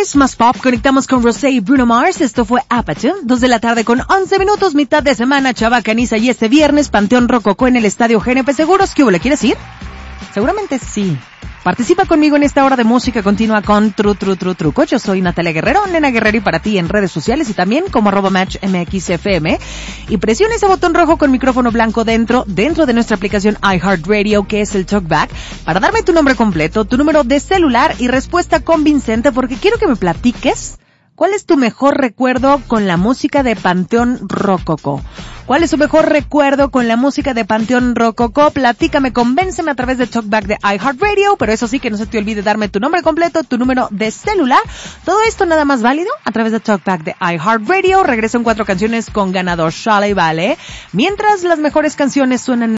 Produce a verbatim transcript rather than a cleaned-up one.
Es más pop, conectamos con Rosé y Bruno Mars. Esto fue Apache, dos de la tarde con once minutos, mitad de semana, Chavacaniza, y este viernes, Panteón Rococó en el Estadio G N P Seguros. ¿Qué hubo, le quieres ir? Seguramente sí. Participa conmigo en esta hora de música continua con Tru Tru Tru Truco. Yo soy Natalia Guerrero, Nena Guerrero, y para ti en redes sociales y también como arroba match mxfm. Y presiona ese botón rojo con micrófono blanco dentro, dentro de nuestra aplicación iHeartRadio, que es el Talkback, para darme tu nombre completo, tu número de celular y respuesta convincente, porque quiero que me platiques cuál es tu mejor recuerdo con la música de Panteón Rococó. ¿Cuál es tu mejor recuerdo con la música de Panteón Rococó? Platícame, convénceme a través de Talkback de iHeartRadio, pero eso sí, que no se te olvide darme tu nombre completo, tu número de celular. Todo esto nada más válido a través de Talkback de iHeartRadio. Regreso en cuatro canciones con ganador Shale Vale, mientras las mejores canciones suenan